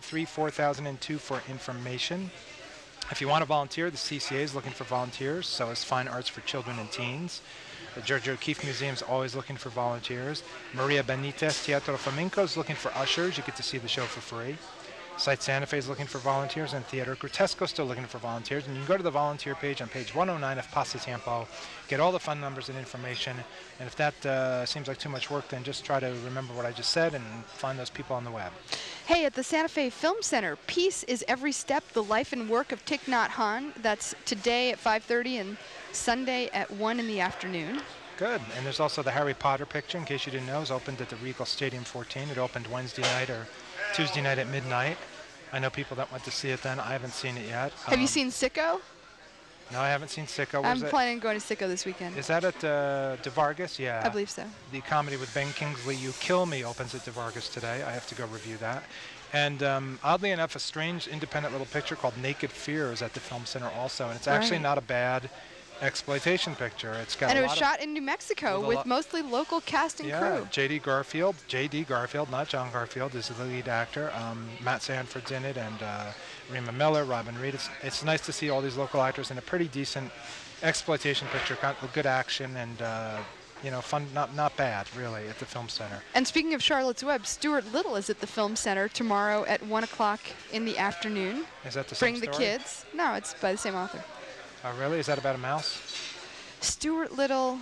Speaker 3: 983-4002 for information. If you want to volunteer, the CCA is looking for volunteers, so is Fine Arts for Children and Teens. The George O'Keeffe Museum is always looking for volunteers. Maria Benitez Teatro Flamenco is looking for ushers. You get to see the show for free. Site Santa Fe is looking for volunteers, and Theater Grotesco is still looking for volunteers. And you can go to the volunteer page on page 109 of Pasatiempo, get all the phone numbers and information. And if that seems like too much work, then just try to remember what I just said and find those people on the web.
Speaker 1: Hey, at the Santa Fe Film Center, Peace is Every Step, the life and work of Thich Nhat Hanh. That's today at 5:30 and Sunday at 1 in the afternoon.
Speaker 3: Good. And there's also the Harry Potter picture, in case you didn't know. It's opened at the Regal Stadium 14. It opened Wednesday night or Tuesday night at midnight. I know people that went to see it then. I haven't seen it yet.
Speaker 1: Have you seen Sicko?
Speaker 3: No, I haven't seen Sicko.
Speaker 1: I'm planning on going to Sicko this weekend.
Speaker 3: Is that at De Vargas? Yeah.
Speaker 1: I believe so.
Speaker 3: The comedy with Ben Kingsley, You Kill Me, opens at De Vargas today. I have to go review that. And oddly enough, a strange independent little picture called Naked Fear is at the Film Center also, and it's actually
Speaker 1: Right.
Speaker 3: not a bad exploitation picture. It's got
Speaker 1: And
Speaker 3: a
Speaker 1: it was
Speaker 3: lot
Speaker 1: shot in New Mexico
Speaker 3: with a
Speaker 1: with
Speaker 3: lot-
Speaker 1: mostly local cast and crew.
Speaker 3: J.D. Garfield, not John Garfield, is the lead actor. Matt Sanford's in it, and Rima Miller, Robin Reed. It's nice to see all these local actors in a pretty decent exploitation picture, kind of good action and fun, not bad really at the Film Center.
Speaker 1: And speaking of Charlotte's Web, Stuart Little is at the Film Center tomorrow at 1 o'clock in the afternoon.
Speaker 3: Is that the same
Speaker 1: Bring the
Speaker 3: story?
Speaker 1: kids. No, it's by the same author.
Speaker 3: Oh, really? Is that about a mouse?
Speaker 1: Stuart Little.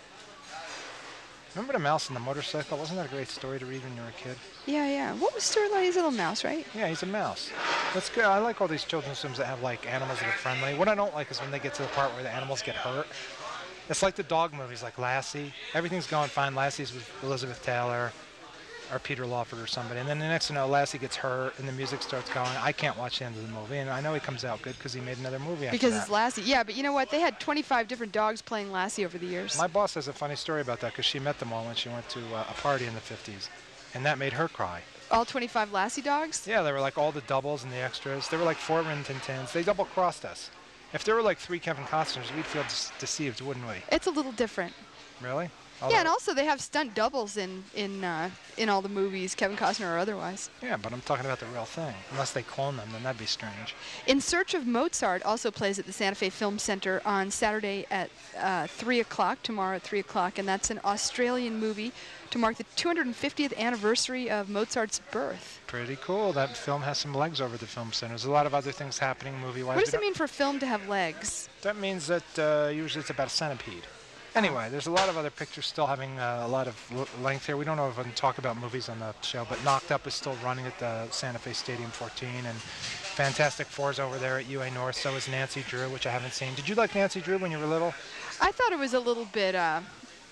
Speaker 3: Remember the mouse and the motorcycle? Wasn't that a great story to read when you were a kid?
Speaker 1: Yeah. What was Stuart Little? He's a little mouse, right?
Speaker 3: Yeah, he's a mouse. That's good. I like all these children's films that have like animals that are friendly. What I don't like is when they get to the part where the animals get hurt. It's like the dog movies, like Lassie. Everything's going fine. Lassie's with Elizabeth Taylor or Peter Lawford or somebody. And then the next thing you know, Lassie gets hurt and the music starts going. I can't watch the end of the movie. And I know he comes out good because he made another movie after
Speaker 1: Because
Speaker 3: that.
Speaker 1: it's Lassie. Yeah, but you know what? They had 25 different dogs playing Lassie over the years.
Speaker 3: My boss has a funny story about that because she met them all when she went to a party in the 50s. And that made her cry.
Speaker 1: All 25 Lassie dogs?
Speaker 3: Yeah, they were like all the doubles and the extras. There were like 4 Rin Tin Tins. They double-crossed us. If there were like 3 Kevin Costners, we'd feel deceived, wouldn't we?
Speaker 1: It's a little different.
Speaker 3: Really?
Speaker 1: Yeah, and also they have stunt doubles in all the movies, Kevin Costner or otherwise.
Speaker 3: Yeah, but I'm talking about the real thing. Unless they clone them, then that'd be strange.
Speaker 1: In Search of Mozart also plays at the Santa Fe Film Center on Saturday at 3 o'clock, tomorrow at 3 o'clock, and that's an Australian movie to mark the 250th anniversary of Mozart's birth.
Speaker 3: Pretty cool. That film has some legs over the Film Center. There's a lot of other things happening movie-wise.
Speaker 1: What does it mean for film to have legs?
Speaker 3: That means that usually it's about a centipede. Anyway, there's a lot of other pictures still having a lot of length here. We don't know if I can talk about movies on the show, but Knocked Up is still running at the Santa Fe Stadium 14, and Fantastic Four's over there at UA North. So is Nancy Drew, which I haven't seen. Did you like Nancy Drew when you were little?
Speaker 1: I thought it was a little bit, I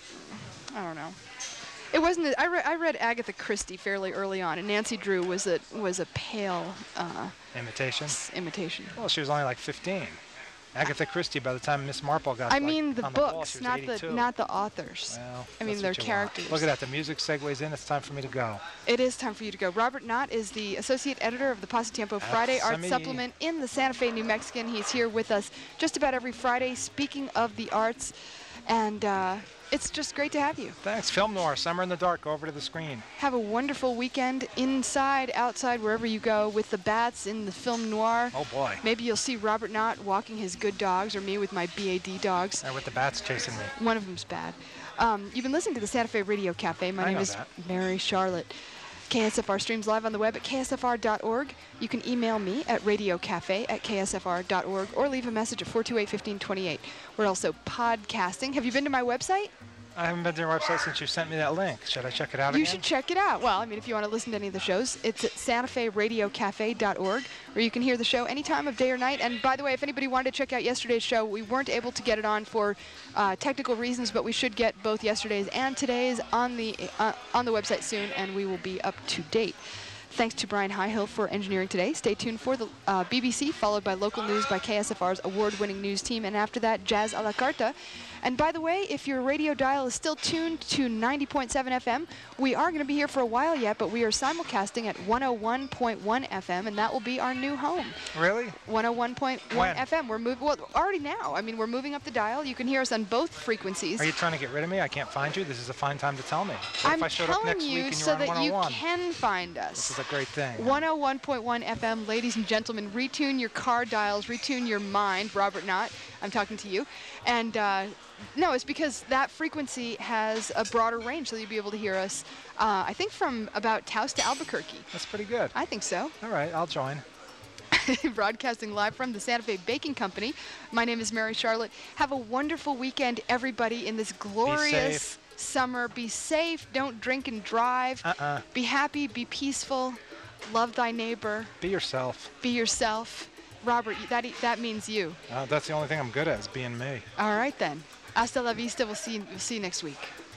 Speaker 1: don't know. It wasn't. I read Agatha Christie fairly early on, and Nancy Drew was a pale
Speaker 3: Imitation?
Speaker 1: imitation.
Speaker 3: Well, she was only like 15. Agatha Christie, by the time Miss Marple got
Speaker 1: I mean the
Speaker 3: on the ball,
Speaker 1: books,
Speaker 3: she was
Speaker 1: not
Speaker 3: 82.
Speaker 1: the authors.
Speaker 3: Well,
Speaker 1: I mean
Speaker 3: that's
Speaker 1: their
Speaker 3: what you want.
Speaker 1: characters.
Speaker 3: Look at that. The music segues in. It's time for me to go.
Speaker 1: It is time for you to go. Robert Knott is the associate editor of the Pasatiempo Friday Art
Speaker 3: me.
Speaker 1: Supplement in the Santa Fe New Mexican. He's here with us just about every Friday speaking of the arts, and it's just great to have you.
Speaker 3: Thanks. Film Noir, Summer in the Dark. Go over to the screen.
Speaker 1: Have a wonderful weekend inside, outside, wherever you go with the bats in the film noir.
Speaker 3: Oh, boy.
Speaker 1: Maybe you'll see Robert Knott walking his good dogs, or me with my BAD dogs.
Speaker 3: And with the bats chasing me.
Speaker 1: One of them's bad. You've been listening to the Santa Fe Radio Cafe. My
Speaker 3: I
Speaker 1: name
Speaker 3: know
Speaker 1: is
Speaker 3: that.
Speaker 1: Mary Charlotte. KSFR streams live on the web at ksfr.org. You can email me at radiocafe@ksfr.org or leave a message at 428-1528. We're also podcasting. Have you been to my website?
Speaker 3: I haven't been to your website since you sent me that link. Should I check it out
Speaker 1: You
Speaker 3: again?
Speaker 1: should check it out. Well, I mean, if you want to listen to any of the shows, it's at santaferadiocafe.org, where you can hear the show any time of day or night. And by the way, if anybody wanted to check out yesterday's show, we weren't able to get it on for technical reasons, but we should get both yesterday's and today's on the website soon, and we will be up to date. Thanks to Brian Highhill for engineering today. Stay tuned for the BBC, followed by local news by KSFR's award-winning news team, and after that, Jazz a la Carta. And by the way, if your radio dial is still tuned to 90.7 FM, we are going to be here for a while yet, but we are simulcasting at 101.1 FM, and that will be our new home.
Speaker 3: Really?
Speaker 1: 101.1
Speaker 3: When?
Speaker 1: FM. We're moving, well, already now. I mean, we're moving up the dial. You can hear us on both frequencies.
Speaker 3: Are you trying to get rid of me? I can't find you. This is a fine time to tell me. What
Speaker 1: I'm
Speaker 3: if I showed up
Speaker 1: telling
Speaker 3: next week
Speaker 1: you
Speaker 3: and you
Speaker 1: so
Speaker 3: were on
Speaker 1: that you
Speaker 3: 101?
Speaker 1: can find
Speaker 3: This
Speaker 1: us.
Speaker 3: is a great thing.
Speaker 1: 101.1 FM, ladies and gentlemen, retune your car dials, retune your mind. Robert Knott, I'm talking to you. And no, it's because that frequency has a broader range, so you'll be able to hear us, I think, from about Taos to Albuquerque.
Speaker 3: That's pretty good.
Speaker 1: I think so.
Speaker 3: All right, I'll join.
Speaker 1: Broadcasting live from the Santa Fe Baking Company. My name is Mary Charlotte. Have a wonderful weekend, everybody, in this glorious
Speaker 3: safe.
Speaker 1: summer. Be safe. Don't drink and drive. Be happy. Be peaceful. Love thy neighbor.
Speaker 3: Be yourself.
Speaker 1: Be yourself. Robert, that means you.
Speaker 3: That's the only thing I'm good at is being me.
Speaker 1: All right, then. Hasta la vista. We'll see you next week.